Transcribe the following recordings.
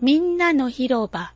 みんなの広場。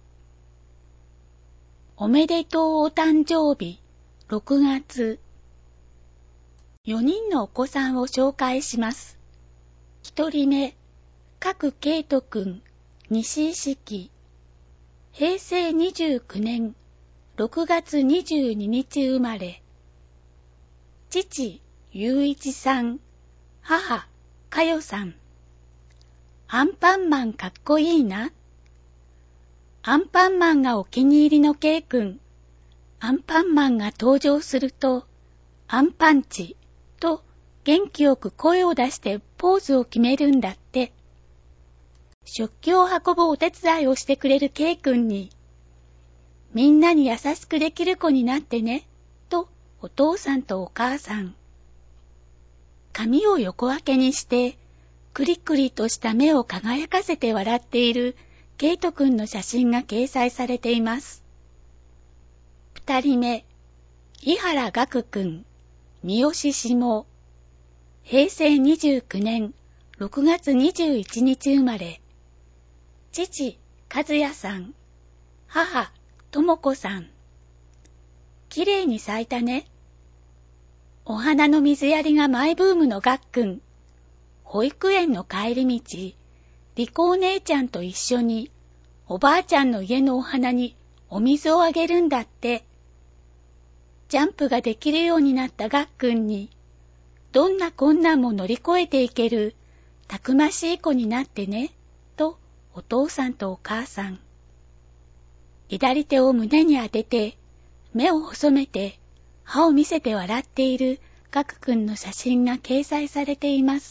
おめでとうお誕生日、6月。4人のお子さんを紹介します。1人目、角圭人くん、西井式。平成29年6月22日生まれ。父、雄一さん、母、佳代さん。アンパンマンかっこいいな。アンパンマンがお気に入りの圭くん。アンパンマンが登場すると、アンパンチと元気よく声を出してポーズを決めるんだって。食器を運ぶお手伝いをしてくれる圭くんに、みんなに優しくできる子になってね、とお父さんとお母さん。髪を横分けにして、クリクリとした目を輝かせて笑っている圭人くんの写真が掲載されています。二人目、井原岳くん、三好下。平成29年6月21日生まれ。父、和也さん。母、智子さん。きれいに咲いたね。お花の水やりがマイブームのがっくん。保育園の帰り道、りこお姉ちゃんと一緒に、おばあちゃんの家のお花にお水をあげるんだって。ジャンプができるようになったがっくんに、どんな困難も乗り越えていける、たくましい子になってね、とお父さんとお母さん。左手を胸に当てて、目を細めて、歯を見せて笑っているがくくんの写真が掲載されています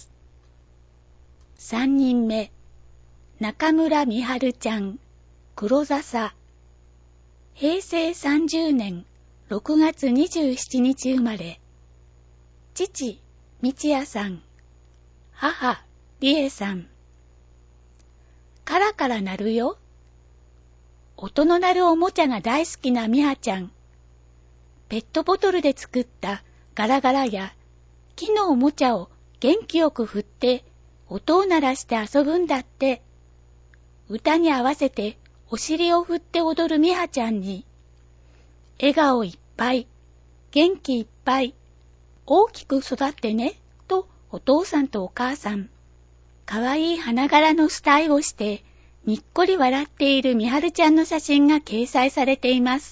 。3人目、中村美春ちゃん、黒笹。平成30年6月27日生まれ。父、道也さん。母、理恵さん。カラカラ鳴るよ。音の鳴るおもちゃが大好きな美葉ちゃん。ペットボトルで作ったガラガラや木のおもちゃを元気よく振って音を鳴らして遊ぶんだって。歌に合わせてお尻を振って踊る美葉ちゃんに、笑顔いっぱい、元気いっぱい、大きく育ってね、とお父さんとお母さん。かわいい花柄のスタイをして、にっこり笑っている美春ちゃんの写真が掲載されています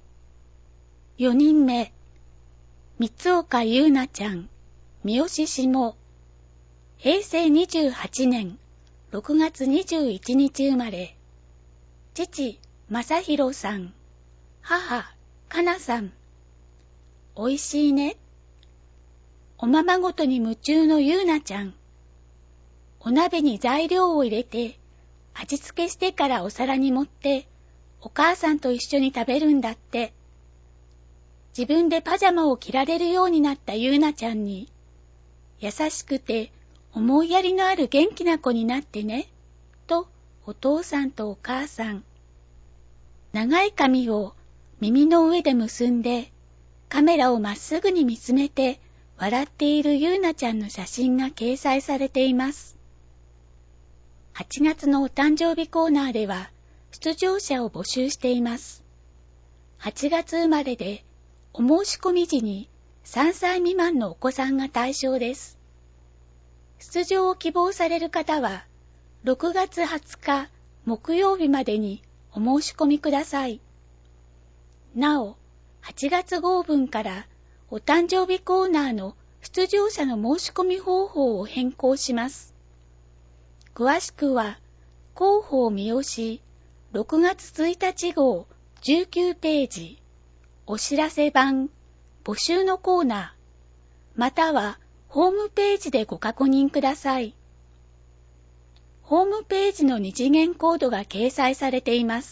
。4人目、三岡優奈ちゃん、三好下。平成28年6月21日生まれ。父、正弘さん。母、かなさん。おいしいね。おままごとに夢中のゆうなちゃん。お鍋に材料を入れて、味付けしてからお皿に盛って、お母さんと一緒に食べるんだって。自分でパジャマを着られるようになったゆうなちゃんに、優しくて思いやりのある元気な子になってね、とお父さんとお母さん。長い髪を耳の上で結んで、カメラをまっすぐに見つめて笑っているゆうなちゃんの写真が掲載されています。8月のお誕生日コーナーでは出場者を募集しています。8月生まれでお申し込み時に3歳未満のお子さんが対象です。出場を希望される方は6月20日木曜日までにお申し込みください。なお、8月号分からお誕生日コーナーの出場者の申し込み方法を変更します。詳しくは、広報三好6月1日号19ページ、お知らせ版、募集のコーナー、またはホームページでご確認ください。ホームページの2次元コードが掲載されています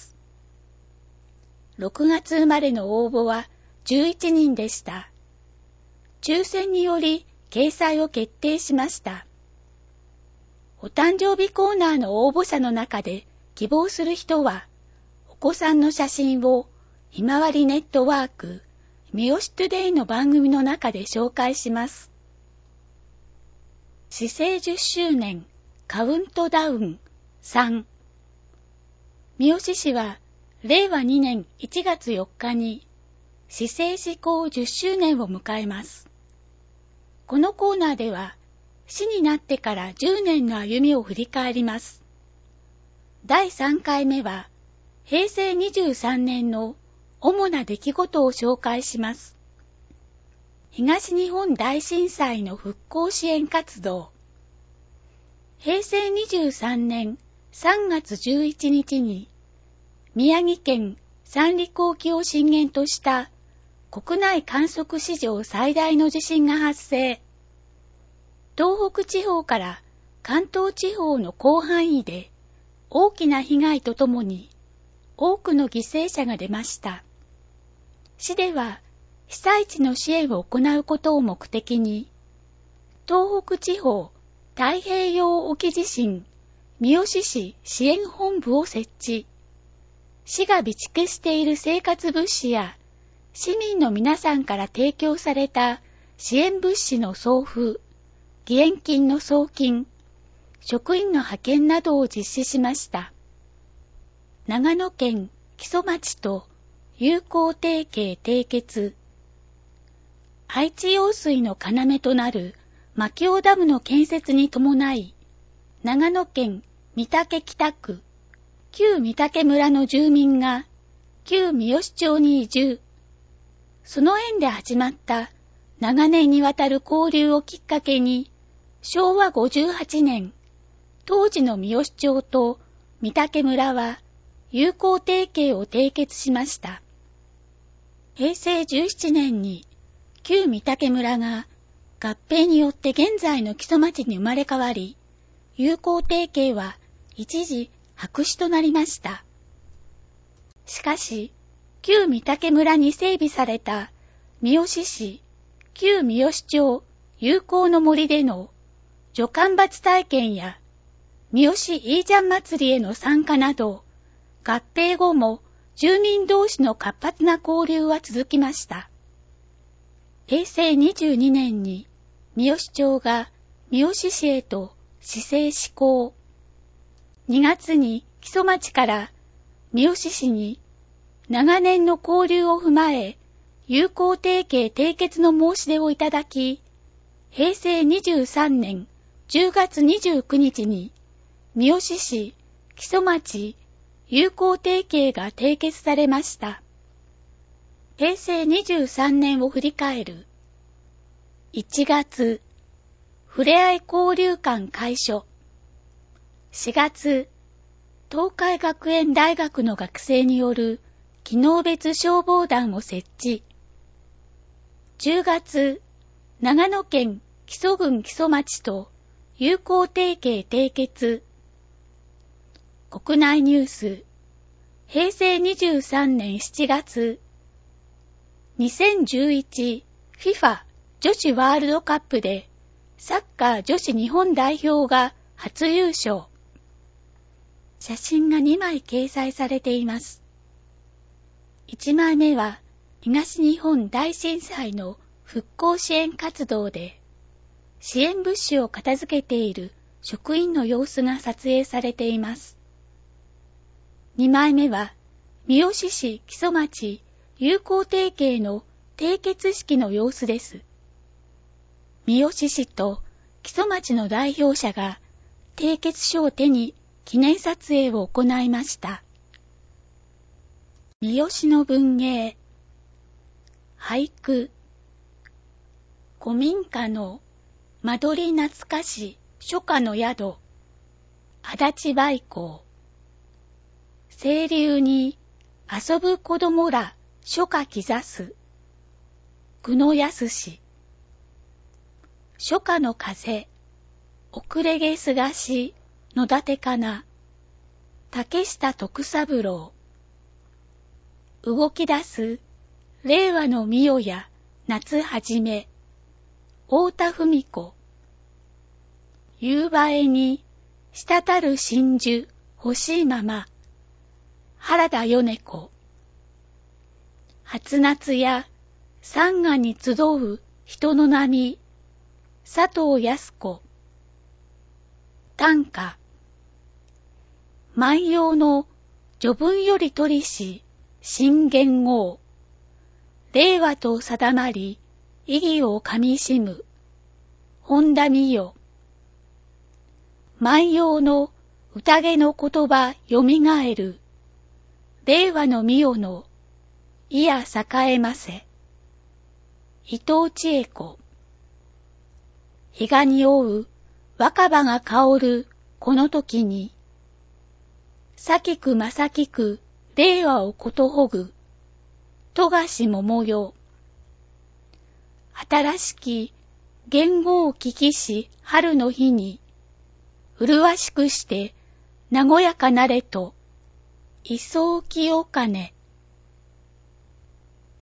。6月生まれの応募は11人でした。抽選により掲載を決定しました。お誕生日コーナーの応募者の中で希望する人は、お子さんの写真をひまわりネットワーク、三好トゥデイの番組の中で紹介します。市政10周年カウントダウン3。 三好市は令和2年1月4日に市政施行10周年を迎えます。このコーナーでは市になってから10年の歩みを振り返ります。第3回目は平成23年の主な出来事を紹介します。東日本大震災の復興支援活動。平成23年3月11日に宮城県三陸沖を震源とした国内観測史上最大の地震が発生。東北地方から関東地方の広範囲で大きな被害とともに多くの犠牲者が出ました。市では被災地の支援を行うことを目的に、東北地方太平洋沖地震三好市支援本部を設置。市が備蓄している生活物資や市民の皆さんから提供された支援物資の送付、義援金の送金、職員の派遣などを実施しました。長野県木曽町と友好提携締結。愛知用水の要となる牧尾ダムの建設に伴い、長野県御嶽北区、旧御嶽村の住民が旧三好町に移住。その縁で始まった長年にわたる交流をきっかけに、昭和58年、当時の三好町と御嶽村は友好提携を締結しました。平成17年に旧御嶽村が合併によって現在の木曽町に生まれ変わり、友好提携は一時白紙となりました。しかし、旧御嶽村に整備された三好市旧三好町友好の森での除干ばつ体験や三好いいじゃん祭りへの参加など、合併後も住民同士の活発な交流は続きました。平成22年に三好町が三好市へと市政施行。2月に木曽町から三好市に長年の交流を踏まえ友好提携締結の申し出をいただき、平成23年10月29日に三好市木曽町友好提携が締結されました。平成23年を振り返る。1月、ふれあい交流館開所。4月、東海学園大学の学生による機能別消防団を設置。10月、長野県木曽郡木曽町と友好提携締結。国内ニュース、平成23年7月、2011 FIFA 女子ワールドカップでサッカー女子日本代表が初優勝。写真が2枚掲載されています。1枚目は東日本大震災の復興支援活動で支援物資を片付けている職員の様子が撮影されています。2枚目は三好市木曽町友好提携の締結式の様子です。三好市と木曽町の代表者が締結書を手に記念撮影を行いました。三好の文芸。俳句。古民家の間取り懐かし初夏の宿。足立梅光。清流に遊ぶ子供ら初夏刻す。久野康。初夏の風。遅れげすがし。野立かな。竹下徳三郎。動き出す。令和の御代や夏はじめ。太田文子。夕映えに滴る真珠欲しいまま。原田米子。初夏や山河に集う人の波。佐藤康子。短歌。万葉の序文より取りし、新元号。令和と定まり、意義をかみしむ。本田美代。万葉の宴の言葉よみがえる。令和の美代の、いや栄えませ。伊藤千恵子。日が匂う、若葉が香る、この時に、咲く正きく、令和をことほぐ、富樫桃代。新しき、元号を聞きし、春の日に、麗しくして、和やかなれと、一層清かね。